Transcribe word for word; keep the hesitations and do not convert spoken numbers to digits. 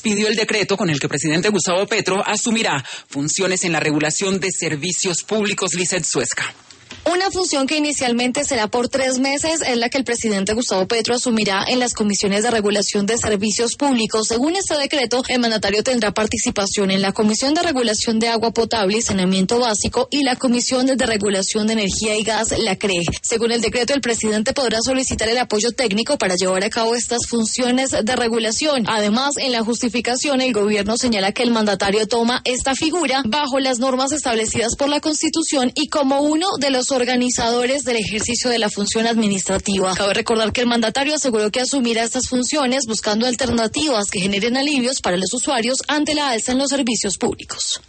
expidió el decreto con el que el presidente Gustavo Petro asumirá funciones en la regulación de servicios públicos. Lizeth Suezca. Una función que inicialmente será por tres meses es la que el presidente Gustavo Petro asumirá en las comisiones de regulación de servicios públicos. Según este decreto, el mandatario tendrá participación en la Comisión de Regulación de Agua Potable y Saneamiento Básico y la Comisión de Regulación de Energía y Gas, la C R E G. Según el decreto, el presidente podrá solicitar el apoyo técnico para llevar a cabo estas funciones de regulación. Además, en la justificación, el gobierno señala que el mandatario toma esta figura bajo las normas establecidas por la Constitución y como uno de los organizadores del ejercicio de la función administrativa. Cabe recordar que el mandatario aseguró que asumirá estas funciones buscando alternativas que generen alivios para los usuarios ante la alza en los servicios públicos.